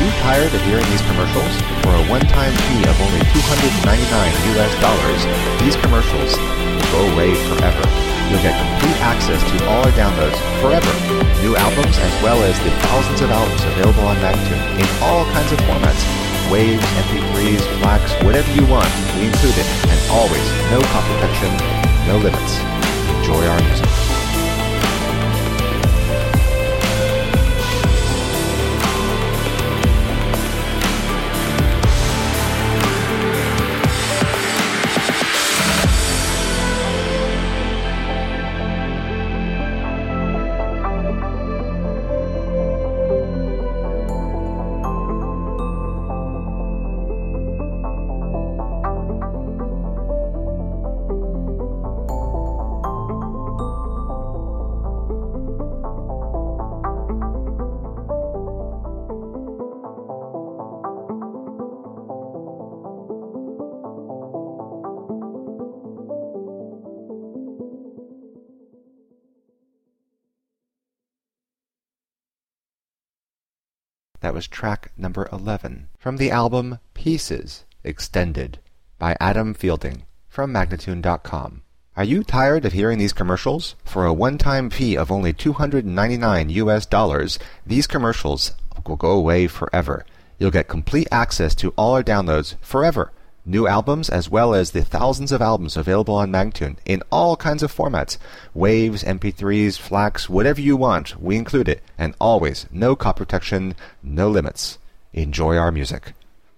you tired of hearing these commercials? For a one-time fee of only $299, these commercials will go away forever. You'll get complete access to all our downloads forever. New albums as well as the thousands of albums available on Magtune in all kinds of formats. Waves, MP3s, FLACs, whatever you want, we include it. And always, no copy protection, no limits. Enjoy our music. That was track number 11 from the album Pieces Extended by Adam Fielding from Magnatune.com. Are you tired of hearing these commercials? For a one-time fee of only $299, these commercials will go away forever. You'll get complete access to all our downloads forever. New albums as well as the thousands of albums available on Magtune in all kinds of formats. Waves, MP3s, FLACs, whatever you want, we include it. And always, no copy protection, no limits. Enjoy our music.